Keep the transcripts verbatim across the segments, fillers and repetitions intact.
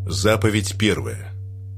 Заповедь первая.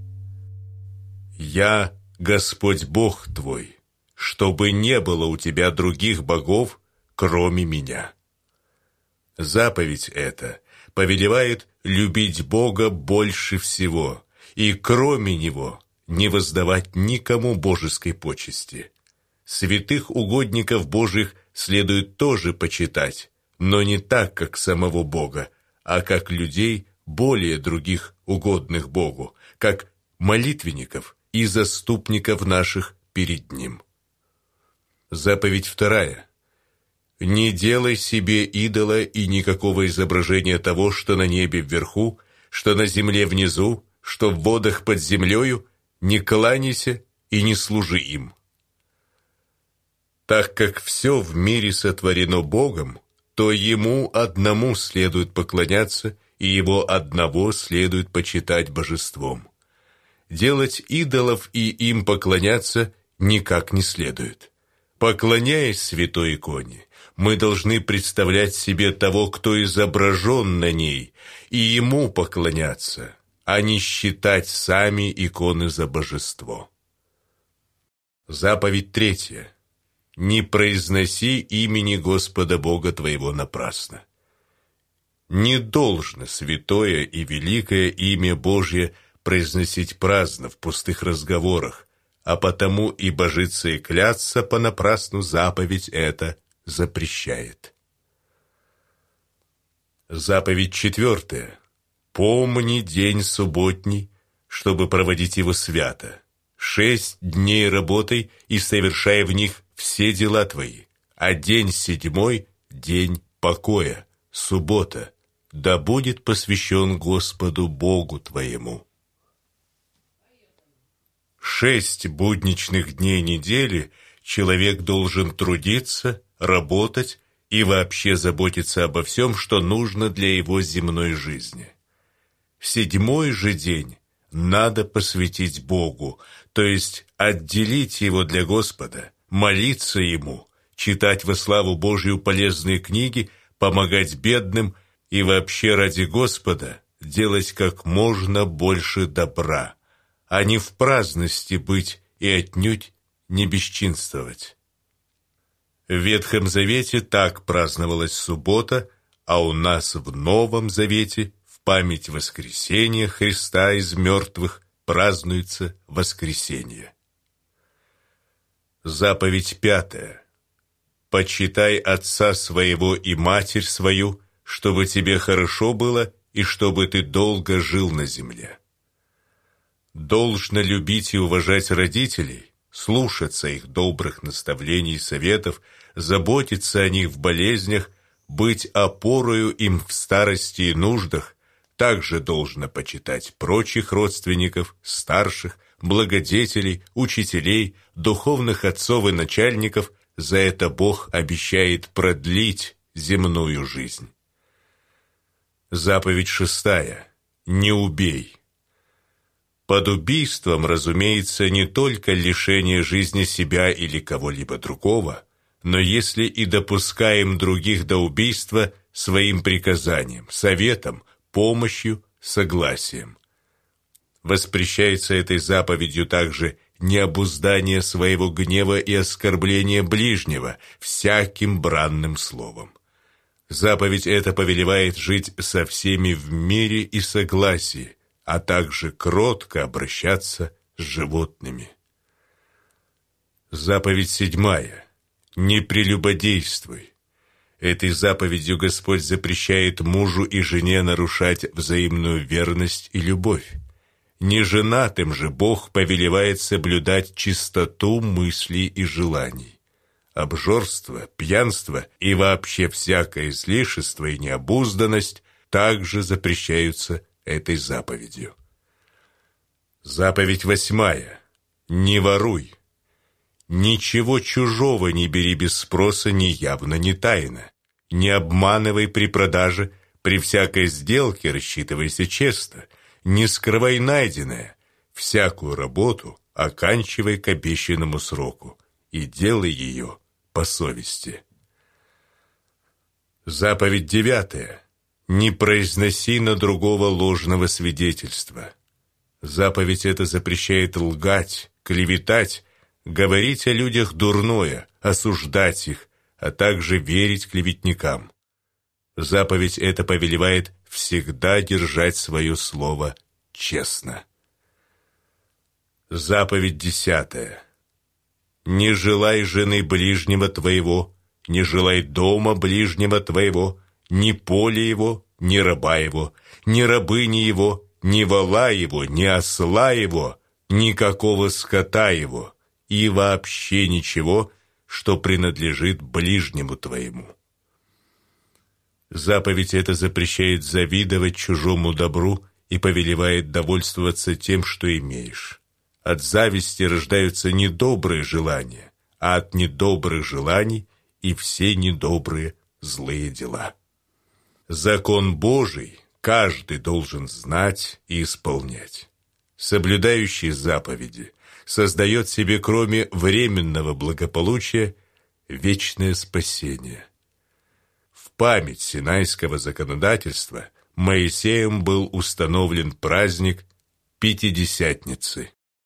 «Я Господь Бог твой, чтобы не было у тебя других богов, кроме меня». Заповедь эта повелевает любить Бога больше всего и кроме Него не воздавать никому божеской почести. Святых угодников Божьих следует тоже почитать, но не так, как самого Бога, а как людей, более других угодных Богу, как молитвенников и заступников наших перед Ним. Заповедь вторая. Не делай себе идола и никакого изображения того, что на небе вверху, что на земле внизу, что в водах под землею, не кланяйся и не служи им. Так как все в мире сотворено Богом, то Ему одному следует поклоняться, и Его одного следует почитать божеством. Делать идолов и им поклоняться никак не следует. Поклоняясь святой иконе, мы должны представлять себе того, кто изображен на ней, и Ему поклоняться, а не считать сами иконы за божество. Заповедь третья. Не произноси имени Господа Бога твоего напрасно. Не должно святое и великое имя Божье произносить праздно в пустых разговорах, а потому и божиться и клясться понапрасну заповедь эта запрещает. Заповедь четвертая. Помни день субботний, чтобы проводить его свято. Шесть дней работай и совершай в них все дела твои, а день седьмой – день покоя, суббота, да будет посвящен Господу Богу твоему. Шесть будничных дней недели человек должен трудиться, работать и вообще заботиться обо всем, что нужно для его земной жизни. Седьмой же день надо посвятить Богу, то есть отделить его для Господа, молиться Ему, читать во славу Божью полезные книги, помогать бедным и вообще ради Господа делать как можно больше добра, а не в праздности быть и отнюдь не бесчинствовать. В Ветхом Завете так праздновалась суббота, а у нас в Новом Завете в память воскресения Христа из мертвых празднуется воскресенье. Заповедь пятая. Почитай отца своего и матерь свою, чтобы тебе хорошо было и чтобы ты долго жил на земле. Должно любить и уважать родителей, слушаться их добрых наставлений и советов, заботиться о них в болезнях, быть опорою им в старости и нуждах. Также должно почитать прочих родственников, старших, благодетелей, учителей, духовных отцов и начальников. За это Бог обещает продлить земную жизнь. Заповедь шестая. Не убей. Под убийством, разумеется, не только лишение жизни себя или кого-либо другого, но если и допускаем других до убийства своим приказанием, советом, помощью, согласием. Воспрещается этой заповедью также необуздание своего гнева и оскорбление ближнего всяким бранным словом. Заповедь эта повелевает жить со всеми в мире и согласии, а также кротко обращаться с животными. Заповедь седьмая. Не прелюбодействуй. Этой заповедью Господь запрещает мужу и жене нарушать взаимную верность и любовь. Неженатым же Бог повелевает соблюдать чистоту мыслей и желаний. Обжорство, пьянство и вообще всякое излишество и необузданность также запрещаются этой заповедью. Заповедь восьмая. Не воруй. Ничего чужого не бери без спроса ни явно, ни тайно. Не обманывай при продаже, при всякой сделке рассчитывайся честно. Не скрывай найденное. Всякую работу оканчивай к обещанному сроку и делай ее по совести. Заповедь девятая. Не произноси на другого ложного свидетельства. Заповедь эта запрещает лгать, клеветать, говорить о людях дурное, осуждать их, а также верить клеветникам. Заповедь эта повелевает всегда держать свое слово честно. Заповедь десятая. Не желай жены ближнего твоего, не желай дома ближнего твоего, ни поля его, ни раба его, ни рабыни его, ни вола его, ни осла его, никакого скота его и вообще ничего, что принадлежит ближнему твоему. Заповедь эта запрещает завидовать чужому добру и повелевает довольствоваться тем, что имеешь. От зависти рождаются недобрые желания, а от недобрых желаний и все недобрые злые дела. Закон Божий каждый должен знать и исполнять. Соблюдающий заповеди создает себе, кроме временного благополучия, вечное спасение. В память Синайского законодательства Моисеем был установлен праздник Пятидесятницы.